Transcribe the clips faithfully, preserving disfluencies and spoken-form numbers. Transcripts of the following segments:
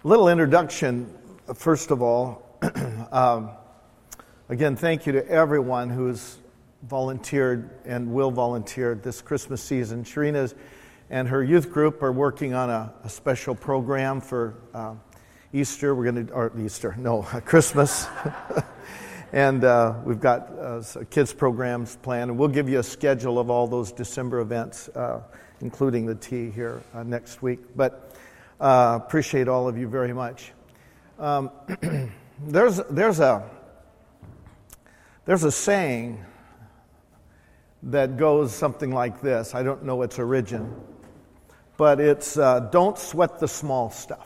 Little introduction, first of all. um, again, thank you to everyone who's volunteered and will volunteer this Christmas season. Sharina and her youth group are working on a, a special program for uh, Easter. We're going to, or Easter, no, Christmas. and uh, we've got uh, kids programs planned, and we'll give you a schedule of all those December events, uh, including the tea here uh, next week. But Uh, appreciate all of you very much. Um, there's there's a there's a saying that goes something like this. I don't know its origin, but it's uh, "Don't sweat the small stuff."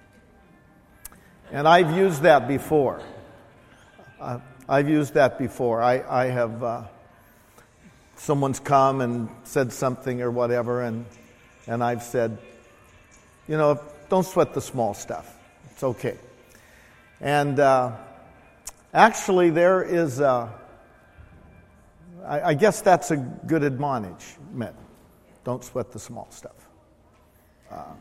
And I've used that before. Uh, I've used that before. I I have uh, someone's come and said something or whatever, and and I've said, you know, don't sweat the small stuff. It's okay. And uh, actually, there is a, I, I guess that's a good admonishment. Don't sweat the small stuff. Uh,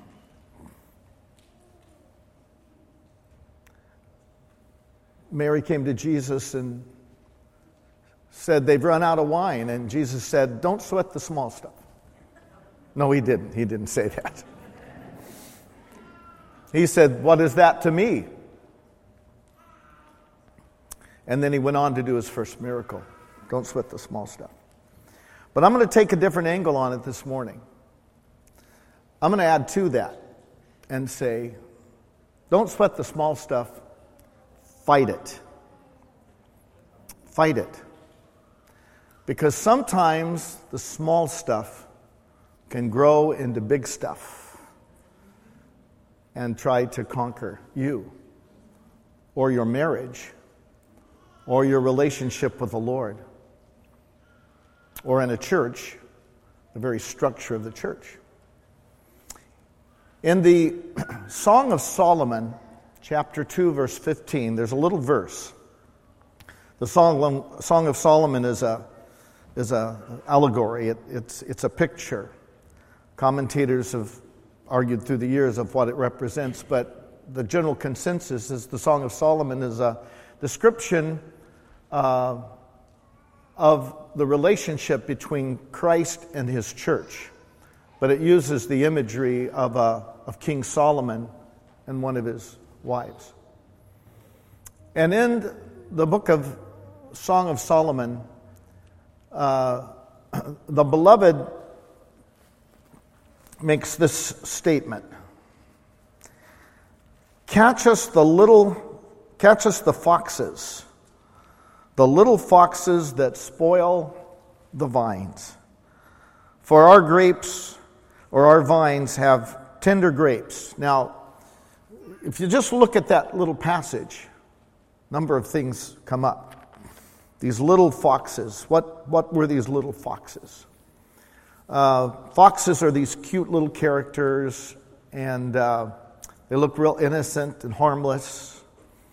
Mary came to Jesus and said, they've run out of wine. And Jesus said, don't sweat the small stuff. No, he didn't. He didn't say that. He said, what is that to me? And then he went on to do his first miracle. Don't sweat the small stuff. But I'm going to take a different angle on it this morning. I'm going to add to that and say, don't sweat the small stuff, fight it. Fight it. Because sometimes the small stuff can grow into big stuff and try to conquer you, or your marriage, or your relationship with the Lord, or in a church, the very structure of the church. In the Song of Solomon, chapter two, verse fifteen, there's a little verse. The Song, Song of Solomon is a is a allegory. It, it's it's a picture. Commentators have argued through the years of what it represents, but the general consensus is the Song of Solomon is a description uh, of the relationship between Christ and his church, but it uses the imagery of uh, of King Solomon and one of his wives. And in the book of Song of Solomon, uh, the beloved makes this statement. Catch us the little, catch us the foxes, the little foxes that spoil the vines. For our grapes or our vines have tender grapes. Now, if you just look at that little passage, a number of things come up. These little foxes, what, what were these little foxes? Uh, foxes are these cute little characters, and uh, they look real innocent and harmless.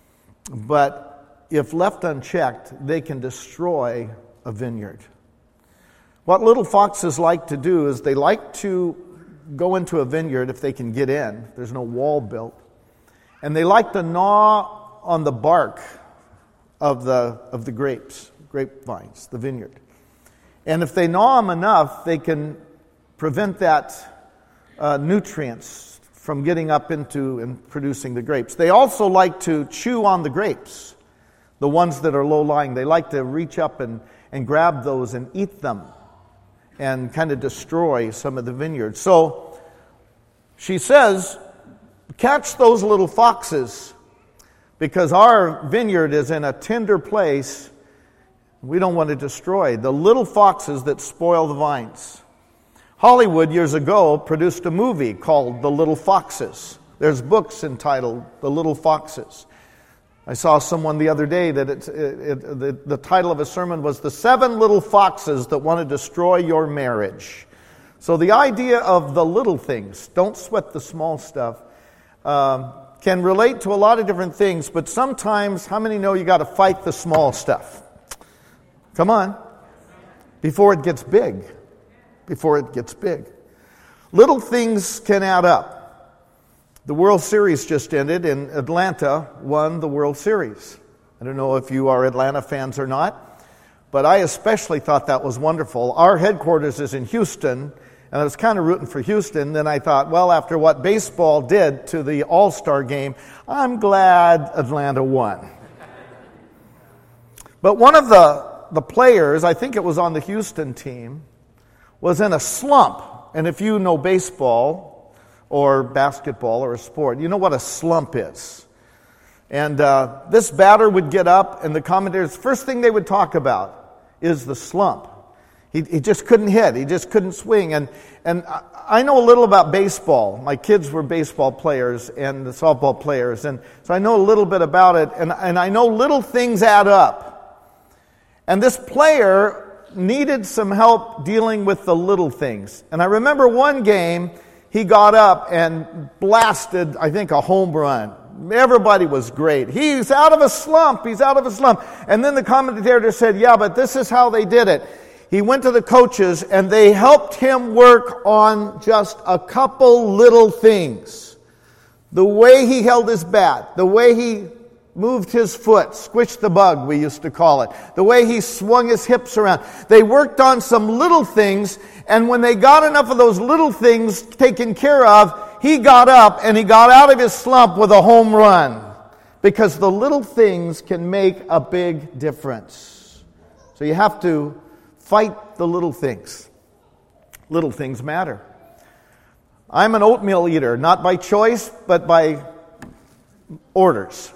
But if left unchecked, they can destroy a vineyard. What little foxes like to do is they like to go into a vineyard if they can get in. There's no wall built. And they like to gnaw on the bark of the of the grapes, grapevines, the vineyard. And if they gnaw them enough, they can prevent that uh, nutrients from getting up into and producing the grapes. They also like to chew on the grapes, the ones that are low-lying. They like to reach up and, and grab those and eat them and kind of destroy some of the vineyard. So she says, catch those little foxes, because our vineyard is in a tender place. We don't want to destroy the little foxes that spoil the vines. Hollywood years ago produced a movie called The Little Foxes. There's books entitled The Little Foxes. I saw someone the other day that it, it, it, the, the title of a sermon was The Seven Little Foxes That Want to Destroy Your Marriage. So the idea of the little things, don't sweat the small stuff, um, can relate to a lot of different things, but sometimes, how many know you got to fight the small stuff? Come on. Before it gets big. Before it gets big. Little things can add up. The World Series just ended, and Atlanta won the World Series. I don't know if you are Atlanta fans or not, but I especially thought that was wonderful. Our headquarters is in Houston, and I was kind of rooting for Houston. Then I thought, well, after what baseball did to the All-Star game, I'm glad Atlanta won. But one of the, the players, I think it was on the Houston team, was in a slump. And if you know baseball or basketball or a sport, you know what a slump is. And uh, this batter would get up, and the commentators, first thing they would talk about is the slump. He, he just couldn't hit. He just couldn't swing. And and I know a little about baseball. My kids were baseball players and the softball players, and so I know a little bit about it. And and I know little things add up. And this player needed some help dealing with the little things. And I remember one game he got up and blasted, I think, a home run. Everybody was great. He's out of a slump. He's out of a slump. And then the commentator said, yeah, but this is how they did it. He went to the coaches, and they helped him work on just a couple little things. The way he held his bat, the way he moved his foot, squished the bug, we used to call it, the way he swung his hips around. They worked on some little things, and when they got enough of those little things taken care of, he got up and he got out of his slump with a home run. Because the little things can make a big difference. So you have to fight the little things. Little things matter. I'm an oatmeal eater, not by choice, but by orders.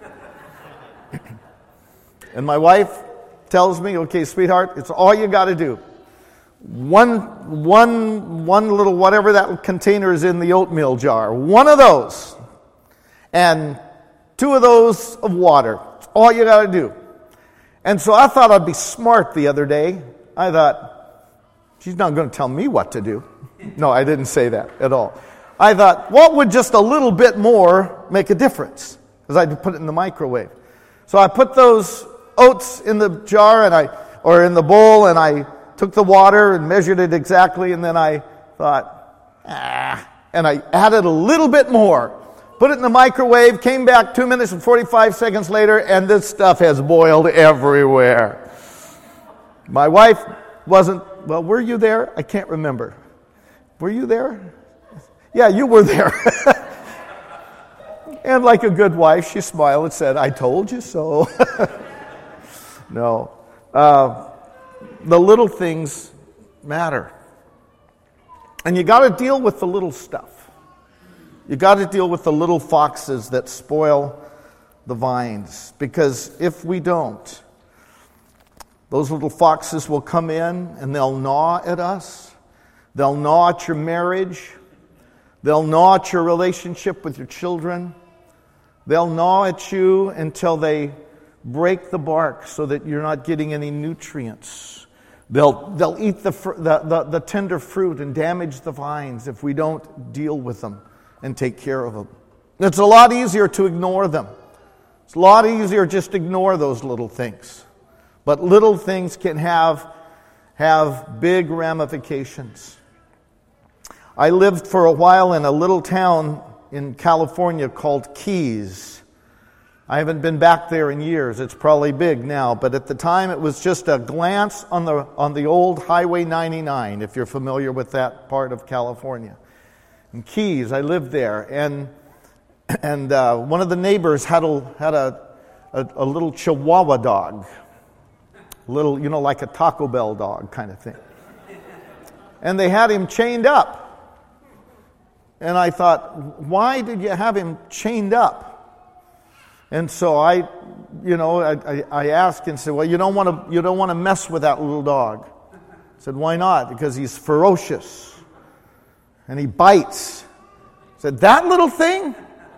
And my wife tells me, okay, sweetheart, it's all you got to do. One, one, one little whatever that container is in the oatmeal jar. One of those. And two of those of water. It's all you got to do. And so I thought I'd be smart the other day. I thought, she's not going to tell me what to do. No, I didn't say that at all. I thought, what would just a little bit more make a difference? Because I'd put it in the microwave. So I put those oats in the jar and I, or in the bowl, and I took the water and measured it exactly, and then I thought, ah, and I added a little bit more. Put it in the microwave, came back two minutes and forty-five seconds later, and this stuff has boiled everywhere. My wife wasn't, well, were you there? I can't remember. Were you there? Yeah, you were there. And like a good wife, she smiled and said, I told you so. No. Uh, the little things matter. And you got to deal with the little stuff. You got to deal with the little foxes that spoil the vines. Because if we don't, those little foxes will come in and they'll gnaw at us. They'll gnaw at your marriage. They'll gnaw at your relationship with your children. They'll gnaw at you until they break the bark so that you're not getting any nutrients. They'll they'll eat the, the, the, the tender fruit and damage the vines if we don't deal with them and take care of them. It's a lot easier to ignore them. It's a lot easier just to ignore those little things. But little things can have, have big ramifications. I lived for a while in a little town in California called Keys. I haven't been back there in years. It's probably big now, but at the time it was just a glance on the on the old Highway ninety-nine, if you're familiar with that part of California. In Keys, I lived there, and and uh, one of the neighbors had a had a, a a little Chihuahua dog, little you know like a Taco Bell dog kind of thing, and they had him chained up. And I thought, why did you have him chained up? And so I, you know, I, I asked and said, well, you don't want to, you don't want to mess with that little dog. I said, why not? Because he's ferocious and he bites. I said, that little thing?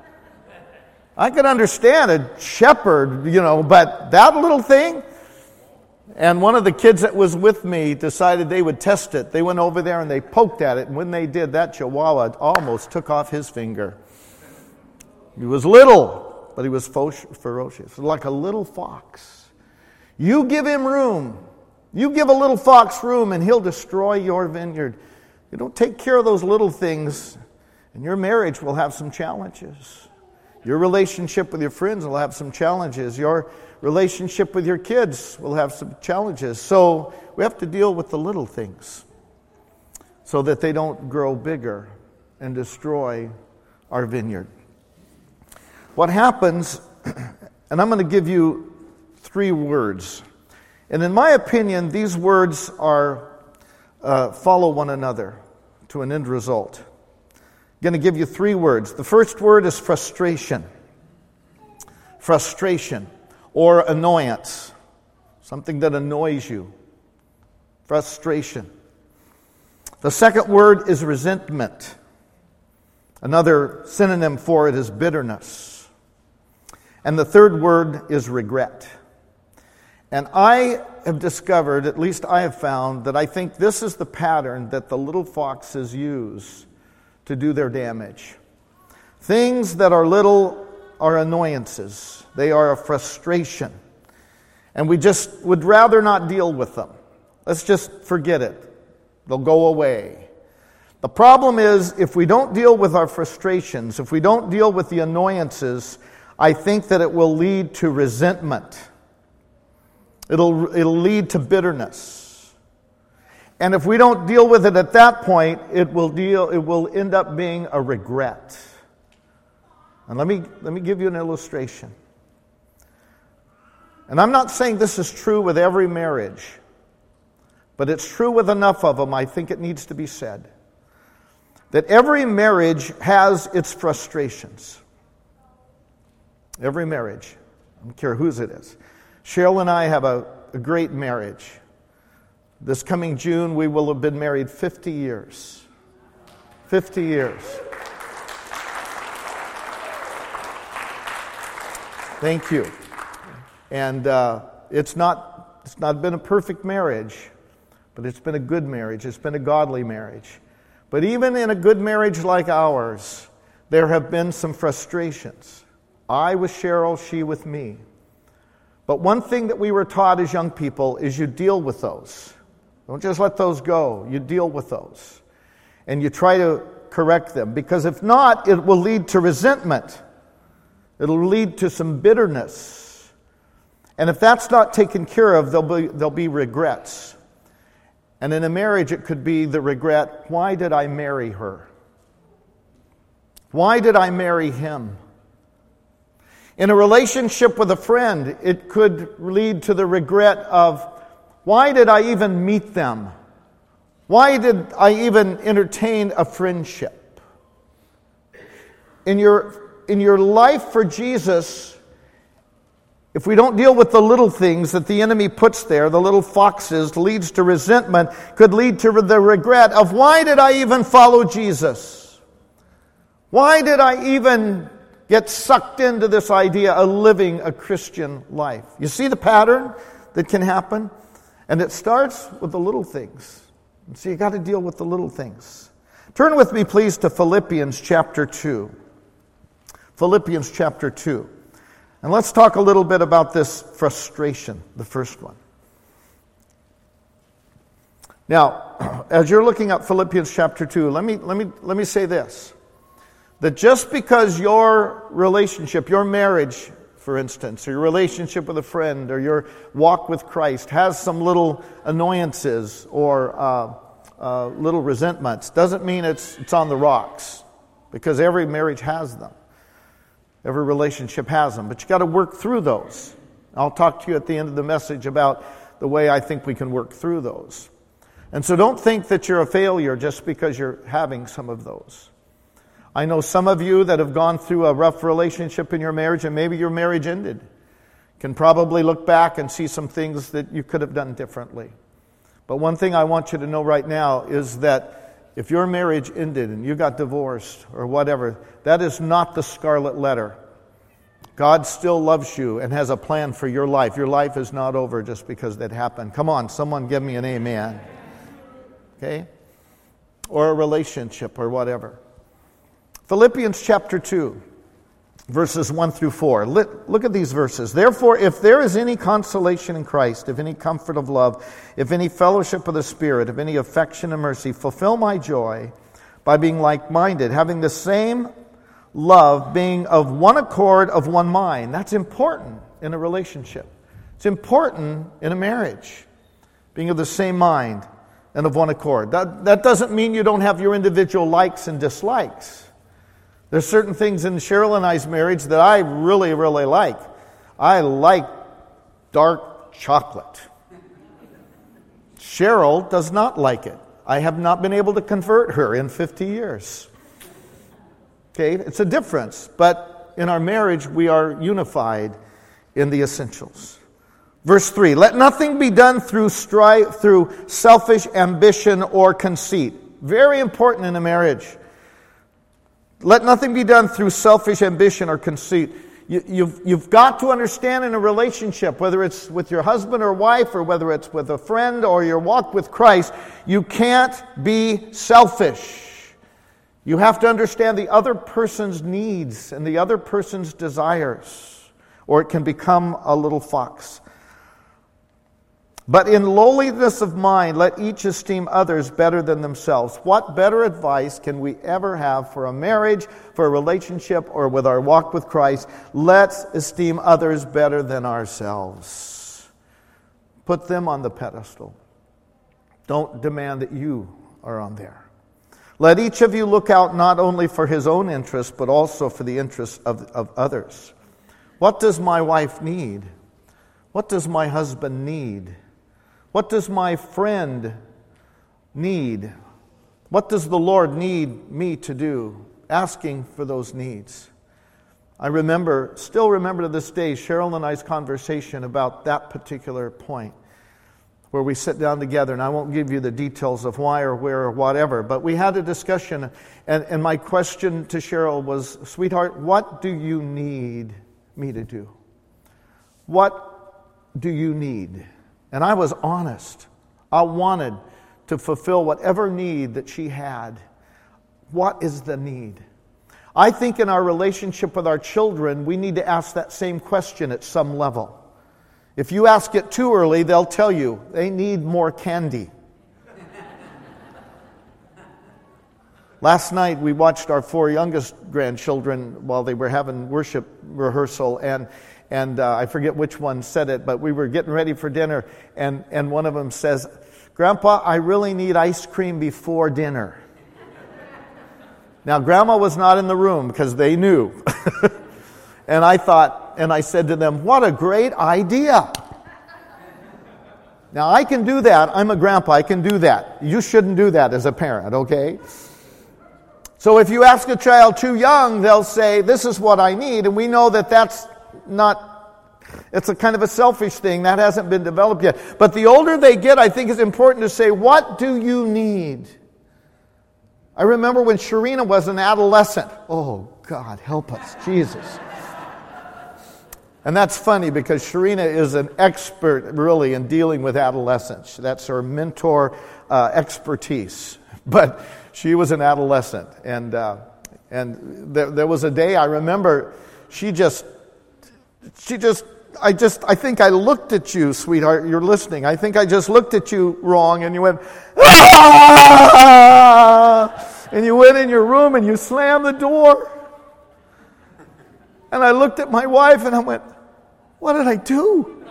I could understand a shepherd, you know, but that little thing? And one of the kids that was with me decided they would test it. They went over there and they poked at it. And when they did, that Chihuahua almost took off his finger. He was little, but he was ferocious, like a little fox. You give him room. You give a little fox room and he'll destroy your vineyard. You don't take care of those little things And your marriage will have some challenges. Your relationship with your friends will have some challenges. Your relationship with your kids will have some challenges. So we have to deal with the little things so that they don't grow bigger and destroy our vineyard. What happens, and I'm going to give you three words. And in my opinion, these words are uh, follow one another to an end result. I'm going to give you three words. The first word is frustration. Frustration or annoyance. Something that annoys you. Frustration. The second word is resentment. Another synonym for it is bitterness. And the third word is regret. And I have discovered, at least I have found, that I think this is the pattern that the little foxes use to do their damage. Things that are little are annoyances. They are a frustration. And we just would rather not deal with them. Let's just forget it. They'll go away. The problem is, if we don't deal with our frustrations, if we don't deal with the annoyances, I think that it will lead to resentment. It'll, it'll lead to bitterness. And if we don't deal with it at that point, it will deal, it will end up being a regret. And let me, let me give you an illustration. And I'm not saying this is true with every marriage, but it's true with enough of them, I think it needs to be said. That every marriage has its frustrations. Every marriage. I don't care whose it is. Cheryl and I have a, a great marriage. This coming June, we will have been married fifty years. fifty years. Thank you. And uh, it's not it's not been a perfect marriage, but it's been a good marriage. It's been a godly marriage. But even in a good marriage like ours, there have been some frustrations. I with Cheryl, she with me. But one thing that we were taught as young people is you deal with those. Don't just let those go. You deal with those. And you try to correct them. Because if not, it will lead to resentment. It'll lead to some bitterness. And if that's not taken care of, there'll be, there'll be regrets. And in a marriage, it could be the regret, why did I marry her? Why did I marry him? In a relationship with a friend, it could lead to the regret of, why did I even meet them? Why did I even entertain a friendship? In your, in your life for Jesus, if we don't deal with the little things that the enemy puts there, the little foxes, leads to resentment, could lead to the regret of, why did I even follow Jesus? Why did I even get sucked into this idea of living a Christian life? You see the pattern that can happen? And it starts with the little things. And so you got to deal with the little things. Turn with me, please, to Philippians chapter two. Philippians chapter two. And let's talk a little bit about this frustration, the first one. Now, as you're looking up Philippians chapter two, let me let me let me say this. That just because your relationship, your marriage, for instance, or your relationship with a friend, or your walk with Christ has some little annoyances or uh, uh, little resentments, doesn't mean it's it's on the rocks, because every marriage has them. Every relationship has them, but you got to work through those. I'll talk to you at the end of the message about the way I think we can work through those. And so don't think that you're a failure just because you're having some of those. I know some of you that have gone through a rough relationship in your marriage, and maybe your marriage ended, can probably look back and see some things that you could have done differently. But one thing I want you to know right now is that if your marriage ended and you got divorced or whatever, that is not the scarlet letter. God still loves you and has a plan for your life. Your life is not over just because that happened. Come on, someone give me an amen. Okay? Or a relationship or whatever. Philippians chapter two, verses one through four. Look at these verses. Therefore, if there is any consolation in Christ, if any comfort of love, if any fellowship of the Spirit, if any affection and mercy, fulfill my joy by being like-minded, having the same love, being of one accord, of one mind. That's important in a relationship. It's important in a marriage, being of the same mind and of one accord. That, that doesn't mean you don't have your individual likes and dislikes. There's certain things in Cheryl and I's marriage that I really, really like. I like dark chocolate. Cheryl does not like it. I have not been able to convert her in fifty years. Okay, it's a difference, but in our marriage we are unified in the essentials. Verse three, let nothing be done through strife, through selfish ambition or conceit. Very important in a marriage. Let nothing be done through selfish ambition or conceit. You, you've, you've got to understand in a relationship, whether it's with your husband or wife, or whether it's with a friend or your walk with Christ, you can't be selfish. You have to understand the other person's needs and the other person's desires, or it can become a little fox. But in lowliness of mind, let each esteem others better than themselves. What better advice can we ever have for a marriage, for a relationship, or with our walk with Christ? Let's esteem others better than ourselves. Put them on the pedestal. Don't demand that you are on there. Let each of you look out not only for his own interests, but also for the interests of, of others. What does my wife need? What does my husband need? What does my friend need? What does the Lord need me to do? Asking for those needs. I remember, still remember to this day, Cheryl and I's conversation about that particular point, where we sit down together, and I won't give you the details of why or where or whatever, but we had a discussion, and, and my question to Cheryl was, sweetheart, what do you need me to do? What do you need? And I was honest. I wanted to fulfill whatever need that she had. What is the need? I think in our relationship with our children, we need to ask that same question at some level. If you ask it too early, they'll tell you they need more candy. Last night we watched our four youngest grandchildren while they were having worship rehearsal, and and uh, I forget which one said it, but we were getting ready for dinner, and, and one of them says, Grandpa, I really need ice cream before dinner. Now, Grandma was not in the room because they knew. And I thought, and I said to them, what a great idea. Now, I can do that. I'm a grandpa. I can do that. You shouldn't do that as a parent, okay? So if you ask a child too young, they'll say, this is what I need. And we know that that's not, it's a kind of a selfish thing. That hasn't been developed yet. But the older they get, I think it's important to say, what do you need? I remember when Sharina was an adolescent. Oh, God, help us, Jesus. And that's funny because Sharina is an expert, really, in dealing with adolescents. That's her mentor uh, expertise. But she was an adolescent. And uh, and there, there was a day I remember she just, she just, I just, I think I looked at you, sweetheart, you're listening. I think I just looked at you wrong and you went, ah! And you went in your room and you slammed the door. And I looked at my wife and I went, what did I do?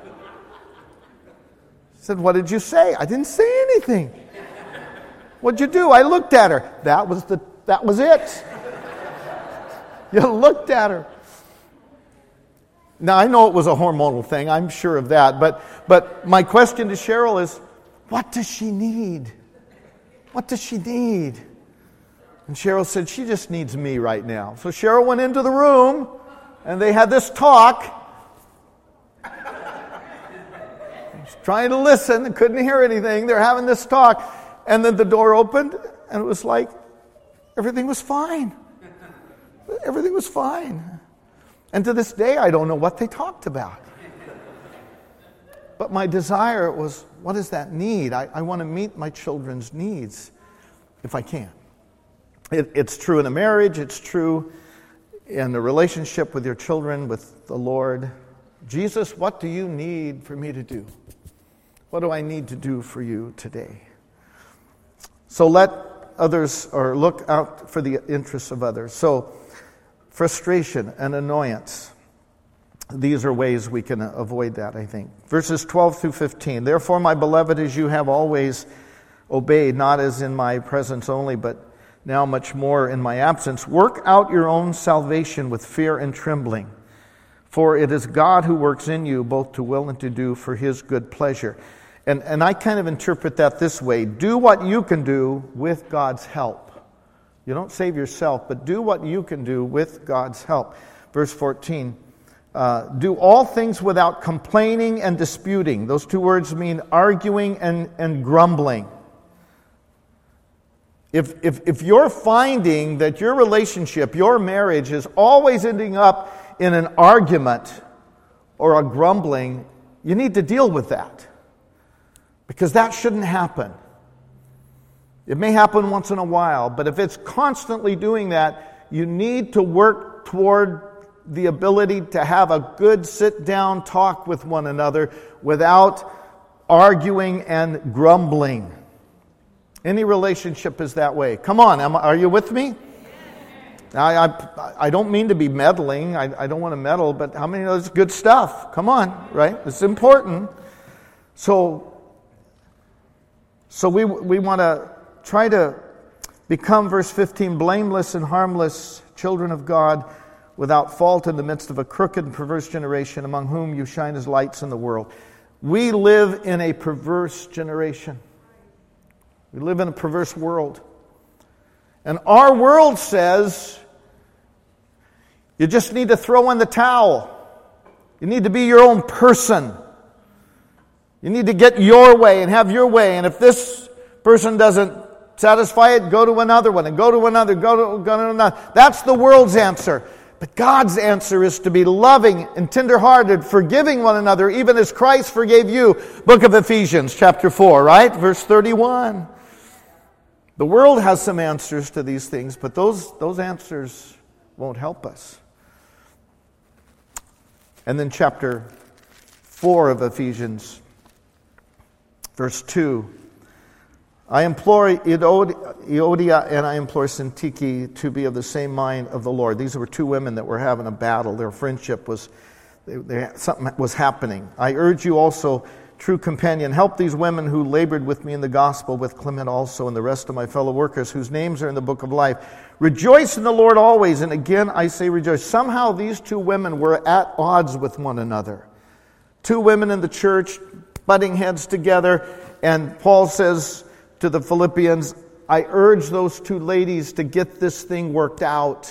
I said, what did you say? I didn't say anything. What'd you do? I looked at her. That was the, that was it. You looked at her. Now, I know it was a hormonal thing. I'm sure of that. But, but my question to Cheryl is, what does she need? What does she need? And Cheryl said, she just needs me right now. So Cheryl went into the room, and they had this talk. I was trying to listen and couldn't hear anything. They're having this talk. And then the door opened, and it was like, everything was fine. Everything was fine. And to this day, I don't know what they talked about. But my desire was, what is that need? I, I want to meet my children's needs if I can. It, it's true in a marriage. It's true in a relationship with your children, with the Lord. Jesus, what do you need for me to do? What do I need to do for you today? So let others or look out for the interests of others. So, frustration and annoyance. These are ways we can avoid that, I think. Verses twelve through fifteen. Therefore, my beloved, as you have always obeyed, not as in my presence only, but now much more in my absence, work out your own salvation with fear and trembling. For it is God who works in you both to will and to do for his good pleasure. And, and I kind of interpret that this way. Do what you can do with God's help. You don't save yourself, but do what you can do with God's help. Verse fourteen. Uh, do all things without complaining and disputing. Those two words mean arguing and, and grumbling. If, if, if you're finding that your relationship, your marriage is always ending up in an argument or a grumbling, you need to deal with that. Because that shouldn't happen. It may happen once in a while, but if it's constantly doing that, you need to work toward the ability to have a good sit-down talk with one another without arguing and grumbling. Any relationship is that way. Come on, am, are you with me? I, I, I don't mean to be meddling. I, I don't want to meddle, but how many of those good stuff? Come on, right? It's important. So, so we we want to try to become, verse fifteen, blameless and harmless children of God, without fault in the midst of a crooked and perverse generation, among whom you shine as lights in the world. We live in a perverse generation. We live in a perverse world. And our world says, you just need to throw in the towel. You need to be your own person. You need to get your way and have your way. And if this person doesn't satisfy it, go to another one, and go to another, go to, go to another. That's the world's answer. But God's answer is to be loving and tenderhearted, forgiving one another, even as Christ forgave you. Book of Ephesians, chapter four, right? Verse thirty-one. The world has some answers to these things, but those, those answers won't help us. And then chapter four of Ephesians, verse two. I implore Euodia and I implore Syntyche to be of the same mind of the Lord. These were two women that were having a battle. Their friendship was, they, they, something was happening. I urge you also, true companion, help these women who labored with me in the gospel, with Clement also and the rest of my fellow workers whose names are in the book of life. Rejoice in the Lord always. And again, I say rejoice. Somehow these two women were at odds with one another. Two women in the church, butting heads together. And Paul says to the Philippians, I urge those two ladies to get this thing worked out.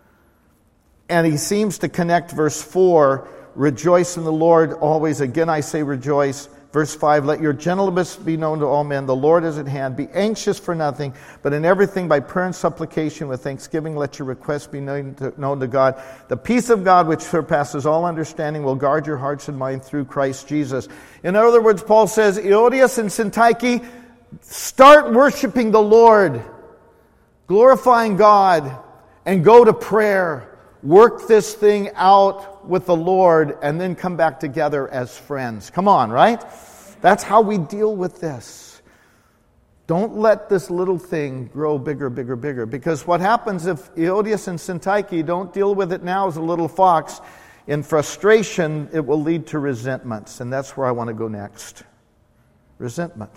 And he seems to connect verse four, rejoice in the Lord always. Again, I say rejoice. Verse five, let your gentleness be known to all men. The Lord is at hand. Be anxious for nothing, but in everything by prayer and supplication with thanksgiving, let your requests be known to, known to God. The peace of God, which surpasses all understanding, will guard your hearts and minds through Christ Jesus. In other words, Paul says, Euodias and Syntyche, start worshiping the Lord, glorifying God, and go to prayer. Work this thing out with the Lord, and then come back together as friends. Come on, right? That's how we deal with this. Don't let this little thing grow bigger, bigger, bigger. Because what happens if Euodias and Syntyche don't deal with it now as a little fox, in frustration, it will lead to resentments. And that's where I want to go next. Resentment.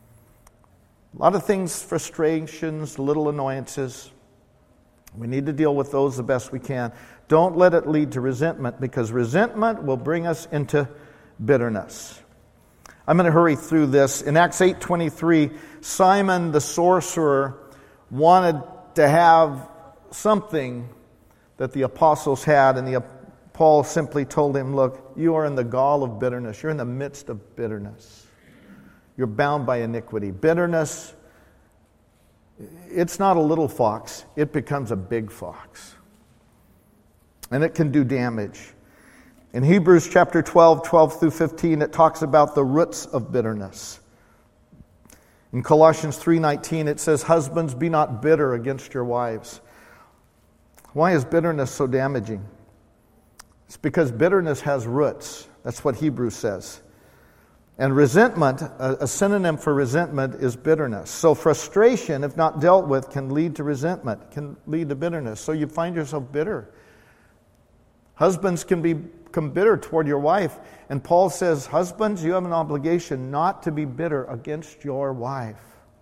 A lot of things, frustrations, little annoyances. We need to deal with those the best we can. Don't let it lead to resentment, because resentment will bring us into bitterness. I'm going to hurry through this. In Acts eight twenty-three, Simon the sorcerer wanted to have something that the apostles had, and the, Paul simply told him, look, you are in the gall of bitterness. You're in the midst of bitterness. You're bound by iniquity. Bitterness, it's not a little fox. It becomes a big fox. And it can do damage. In Hebrews chapter twelve, twelve through fifteen, it talks about the roots of bitterness. In Colossians three nineteen, it says, husbands, be not bitter against your wives. Why is bitterness so damaging? It's because bitterness has roots. That's what Hebrews says. And resentment, a, a synonym for resentment is bitterness. So frustration, if not dealt with, can lead to resentment, can lead to bitterness. So you find yourself bitter. Husbands can be, become bitter toward your wife. And Paul says, husbands, you have an obligation not to be bitter against your wife.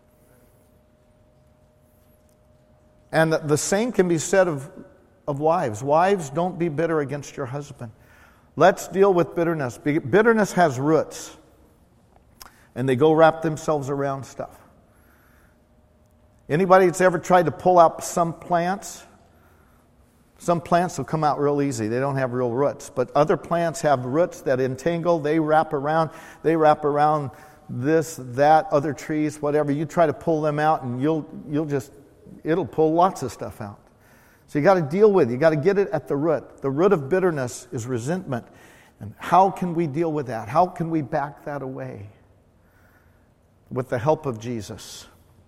And the, the same can be said of, of wives. Wives, don't be bitter against your husband. Let's deal with bitterness. Bitterness has roots. And they go wrap themselves around stuff. Anybody that's ever tried to pull out some plants? Some plants will come out real easy. They don't have real roots. But other plants have roots that entangle. They wrap around. They wrap around this, that, other trees, whatever. You try to pull them out and you'll you'll just, it'll pull lots of stuff out. So you got to deal with it. You got to get it at the root. The root of bitterness is resentment. And how can we deal with that? How can we back that away? With the help of Jesus.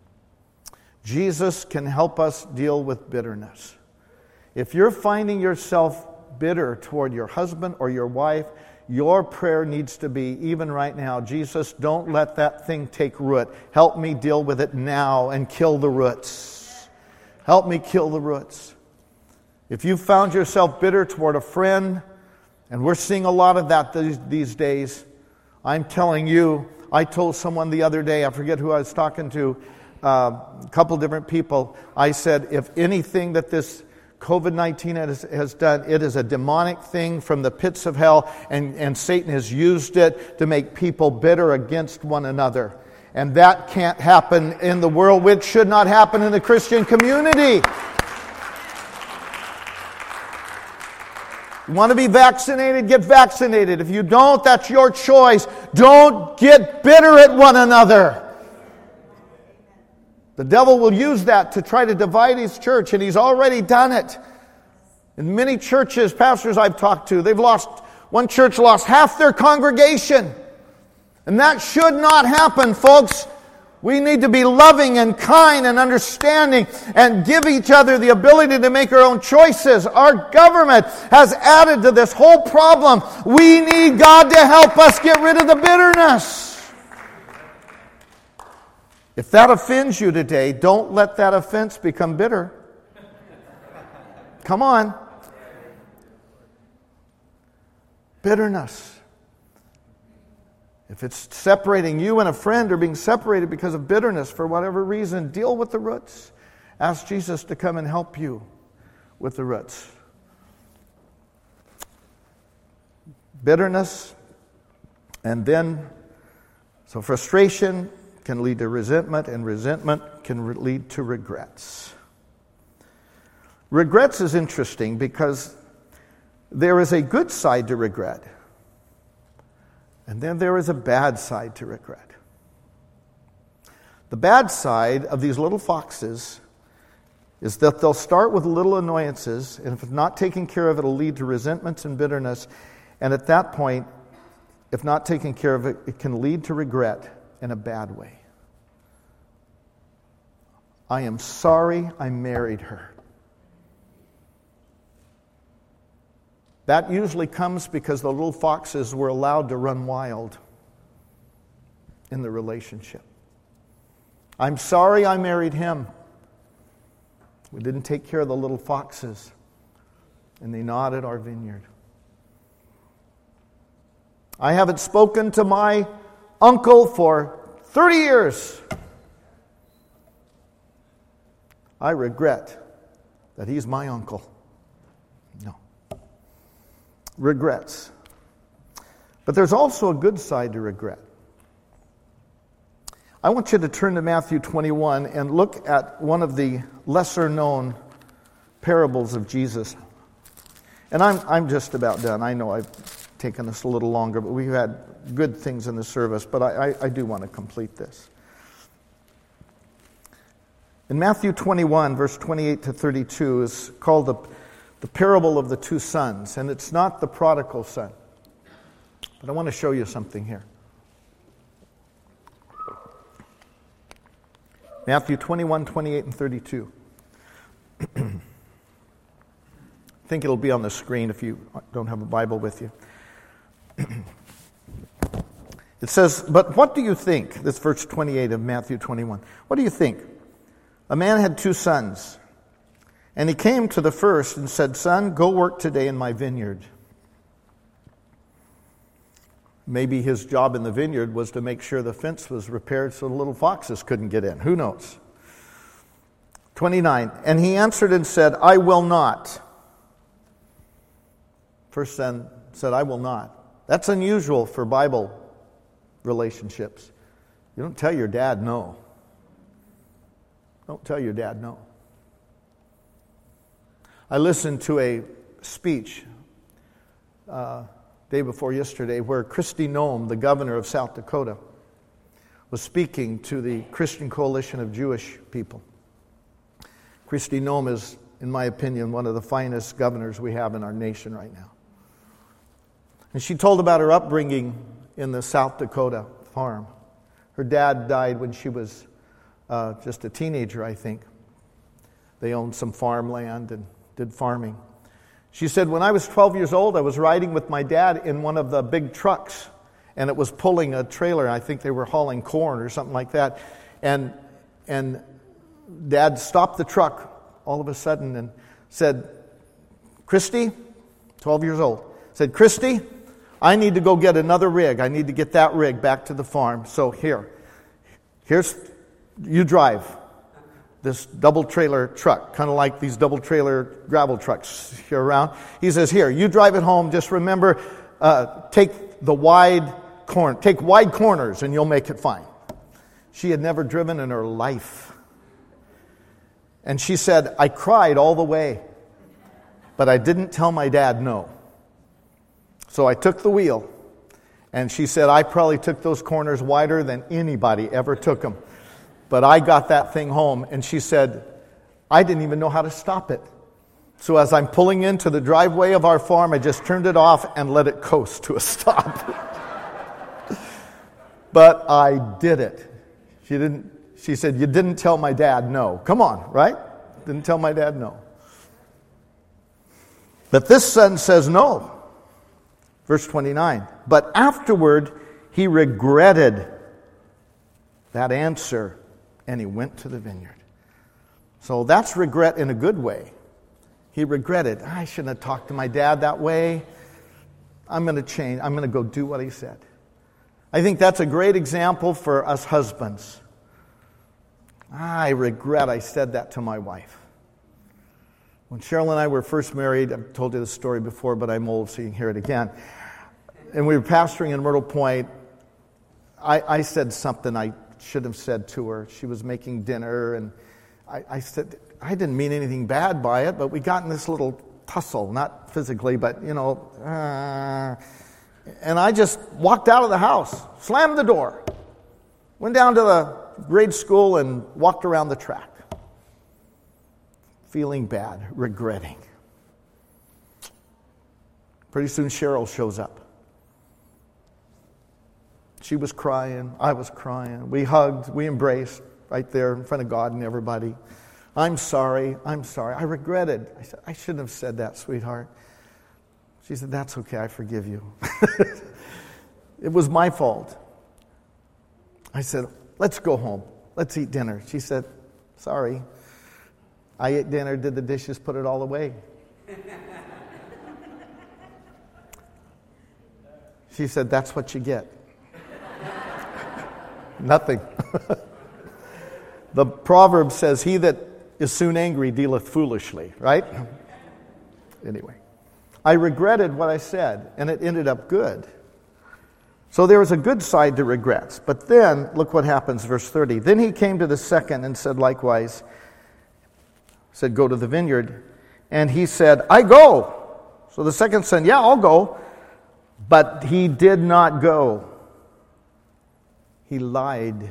Jesus can help us deal with bitterness. If you're finding yourself bitter toward your husband or your wife, your prayer needs to be, even right now, Jesus, don't let that thing take root. Help me deal with it now and kill the roots. Help me kill the roots. If you found yourself bitter toward a friend, and we're seeing a lot of that these, these days, I'm telling you, I told someone the other day, I forget who I was talking to, uh, a couple different people, I said, if anything that this covid nineteen has, has done, it is a demonic thing from the pits of hell, and, and Satan has used it to make people bitter against one another. And that can't happen in the world, which should not happen in the Christian community. You want to be vaccinated? Get vaccinated. If you don't, that's your choice. Don't get bitter at one another. The devil will use that to try to divide his church, and he's already done it. In many churches, pastors I've talked to, they've lost, one church lost half their congregation. And that should not happen, folks. We need to be loving and kind and understanding and give each other the ability to make our own choices. Our government has added to this whole problem. We need God to help us get rid of the bitterness. If that offends you today, don't let that offense become bitter. Come on. Bitterness. If it's separating you and a friend or being separated because of bitterness for whatever reason, deal with the roots. Ask Jesus to come and help you with the roots. Bitterness, and then, so frustration can lead to resentment, and resentment can re- lead to regrets. Regrets is interesting because there is a good side to regret, and then there is a bad side to regret. The bad side of these little foxes is that they'll start with little annoyances, and if not taken care of, it'll lead to resentments and bitterness, and at that point, if not taken care of, it, it can lead to regret in a bad way. I am sorry I married her. That usually comes because the little foxes were allowed to run wild in the relationship. I'm sorry I married him. We didn't take care of the little foxes, and they gnawed at our vineyard. I haven't spoken to my uncle for thirty years. I regret that he's my uncle. No. Regrets. But there's also a good side to regret. I want you to turn to Matthew twenty-one and look at one of the lesser known parables of Jesus. And I'm I'm just about done. I know I've taken us a little longer, but we've had good things in the service, but I, I, I do want to complete this. In Matthew twenty-one, verse twenty-eight to thirty-two, is called the, the parable of the two sons, and it's not the prodigal son. But I want to show you something here. Matthew twenty-one, twenty-eight, and thirty-two. I think it'll be on the screen if you don't have a Bible with you. It says, but what do you think? This verse twenty-eight of Matthew twenty-one. What do you think? A man had two sons, and he came to the first and said, Son, go work today in my vineyard. Maybe his job in the vineyard was to make sure the fence was repaired so the little foxes couldn't get in. Who knows? twenty-nine. And he answered and said, I will not. First son said, I will not. That's unusual for Bible relationships. You don't tell your dad no. Don't tell your dad no. I listened to a speech uh, day before yesterday where Kristi Noem, the governor of South Dakota, was speaking to the Christian Coalition of Jewish People. Kristi Noem is, in my opinion, one of the finest governors we have in our nation right now. And she told about her upbringing in the South Dakota farm. Her dad died when she was uh, just a teenager, I think. They owned some farmland and did farming. She said, when I was twelve years old, I was riding with my dad in one of the big trucks, and it was pulling a trailer. I think they were hauling corn or something like that. And and Dad stopped the truck all of a sudden and said, Kristi, twelve years old, said, Kristi, I need to go get another rig. I need to get that rig back to the farm. So here, here's, you drive this double trailer truck, kind of like these double trailer gravel trucks here around. He says, here, you drive it home. Just remember, uh, take the wide corner, take wide corners and you'll make it fine. She had never driven in her life. And she said, I cried all the way, but I didn't tell my dad no. So I took the wheel, and she said, I probably took those corners wider than anybody ever took them. But I got that thing home, and she said, I didn't even know how to stop it. So as I'm pulling into the driveway of our farm, I just turned it off and let it coast to a stop. But I did it. She didn't. She said, you didn't tell my dad no. Come on, right? Didn't tell my dad no. But this son says no. Verse twenty-nine. But afterward, he regretted that answer, and he went to the vineyard. So that's regret in a good way. He regretted, I shouldn't have talked to my dad that way. I'm going to change. I'm going to go do what he said. I think that's a great example for us husbands. I regret I said that to my wife. When Cheryl and I were first married, I've told you this story before, but I'm old, so you can hear it again. And we were pastoring in Myrtle Point. I, I said something I should have said to her. She was making dinner, and I, I said, I didn't mean anything bad by it, but we got in this little tussle, not physically, but, you know. Uh, and I just walked out of the house, slammed the door, went down to the grade school and walked around the track. Feeling bad, regretting. Pretty soon Cheryl shows up. She was crying, I was crying. We hugged, we embraced right there in front of God and everybody. I'm sorry, I'm sorry. I regretted. I said, I shouldn't have said that, sweetheart. She said, that's okay, I forgive you. It was my fault. I said, let's go home. Let's eat dinner. She said, sorry. I ate dinner, did the dishes, put it all away. She said, that's what you get. Nothing. The proverb says, he that is soon angry dealeth foolishly, right? Anyway, I regretted what I said, and it ended up good. So there was a good side to regrets. But then, look what happens, verse thirty. Then he came to the second and said likewise, said, go to the vineyard. And he said, I go. So the second said, yeah, I'll go. But he did not go. He lied.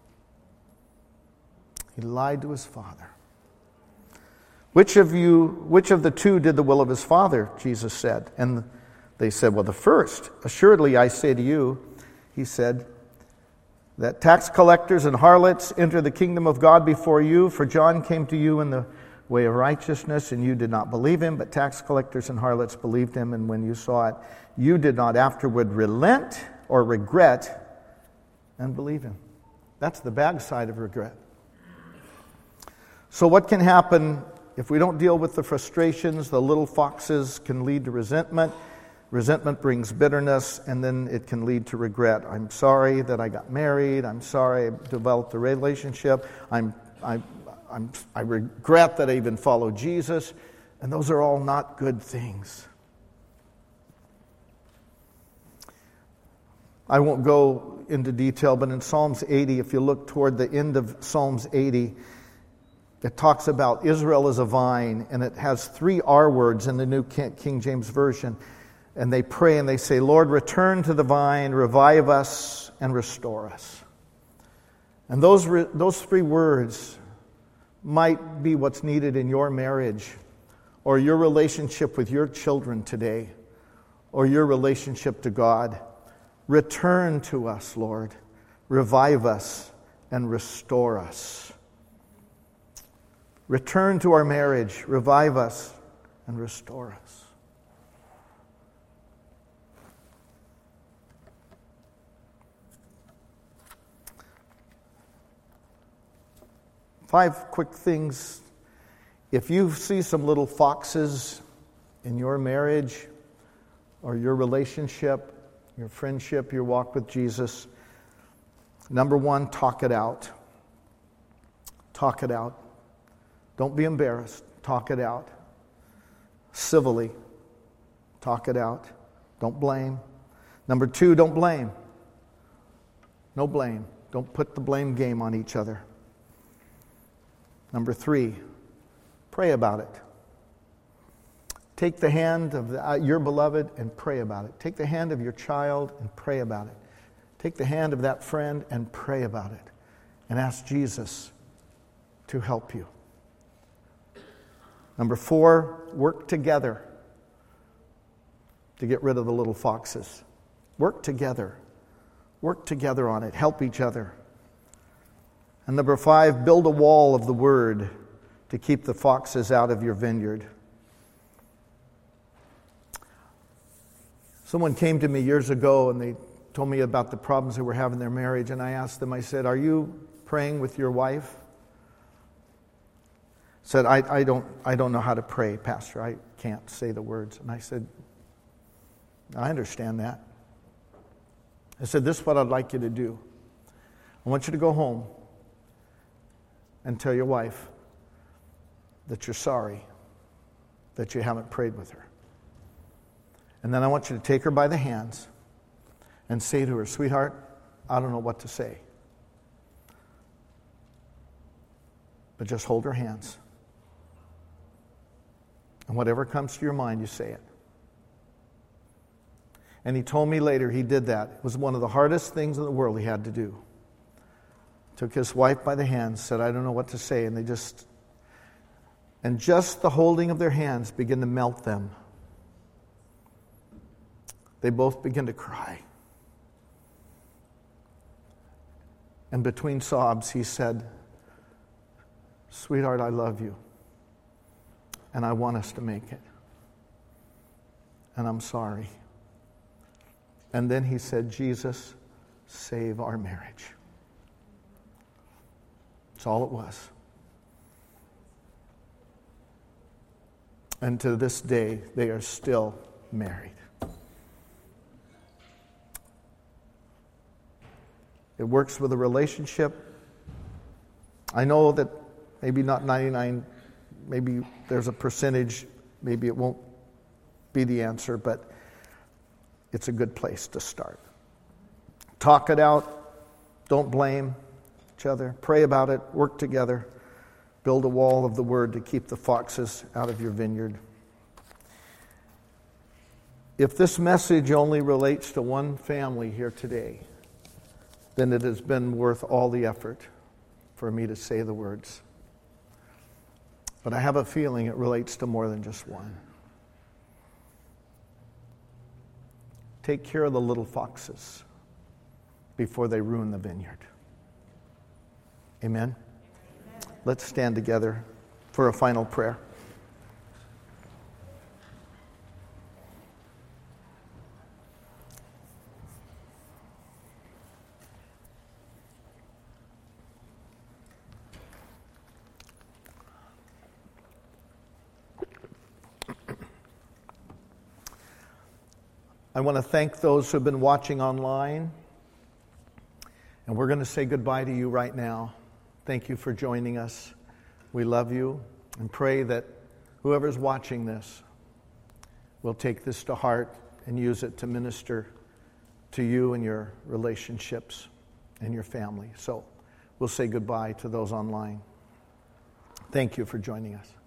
He lied to his father. Which of you, which of the two did the will of his father? Jesus said. And they said, well, the first. Assuredly, I say to you, he said, that tax collectors and harlots enter the kingdom of God before you. For John came to you in the way of righteousness, and you did not believe him, but tax collectors and harlots believed him, and when you saw it, you did not afterward relent or regret and believe Him. That's the bad side of regret. So what can happen if we don't deal with the frustrations? The little foxes can lead to resentment. Resentment brings bitterness, and then it can lead to regret. I'm sorry that I got married. I'm sorry I developed a relationship. I'm, I, I'm, I regret that I even followed Jesus. And those are all not good things. I won't go into detail, but in Psalms eighty, if you look toward the end of Psalms eighty, it talks about Israel as a vine, and it has three R words in the New King James Version. And they pray and they say, Lord, return to the vine, revive us, and restore us. And those, re- those three words might be what's needed in your marriage, or your relationship with your children today, or your relationship to God. Return to us, Lord. Revive us and restore us. Return to our marriage. Revive us and restore us. Five quick things. If you see some little foxes in your marriage or your relationship, your friendship, your walk with Jesus, number one, talk it out. Talk it out. Don't be embarrassed. Talk it out. Civilly. Talk it out. Don't blame. Number two, don't blame. No blame. Don't put the blame game on each other. Number three, pray about it. Take the hand of the, uh, your beloved and pray about it. Take the hand of your child and pray about it. Take the hand of that friend and pray about it. And ask Jesus to help you. Number four, work together to get rid of the little foxes. Work together. Work together on it. Help each other. And number five, build a wall of the Word to keep the foxes out of your vineyard. Someone came to me years ago and they told me about the problems they were having in their marriage, and I asked them, I said, are you praying with your wife? Said, I, I don't I don't know how to pray, Pastor. I can't say the words. And I said, I understand that. I said, this is what I'd like you to do. I want you to go home and tell your wife that you're sorry that you haven't prayed with her. And then I want you to take her by the hands and say to her, sweetheart, I don't know what to say. But just hold her hands. And whatever comes to your mind, you say it. And he told me later he did that. It was one of the hardest things in the world he had to do. Took his wife by the hands, said, I don't know what to say. And they just, and just the holding of their hands began to melt them. They both began to cry. And between sobs, he said, sweetheart, I love you. And I want us to make it. And I'm sorry. And then he said, Jesus, save our marriage. That's all it was. And to this day, they are still married. It works with a relationship. I know that maybe not ninety-nine, maybe there's a percentage, maybe it won't be the answer, but it's a good place to start. Talk it out. Don't blame each other. Pray about it. Work together. Build a wall of the Word to keep the foxes out of your vineyard. If this message only relates to one family here today, then it has been worth all the effort for me to say the words. But I have a feeling it relates to more than just one. Take care of the little foxes before they ruin the vineyard. Amen? Amen. Let's stand together for a final prayer. I want to thank those who have been watching online. And we're going to say goodbye to you right now. Thank you for joining us. We love you and pray that whoever's watching this will take this to heart and use it to minister to you and your relationships and your family. So we'll say goodbye to those online. Thank you for joining us.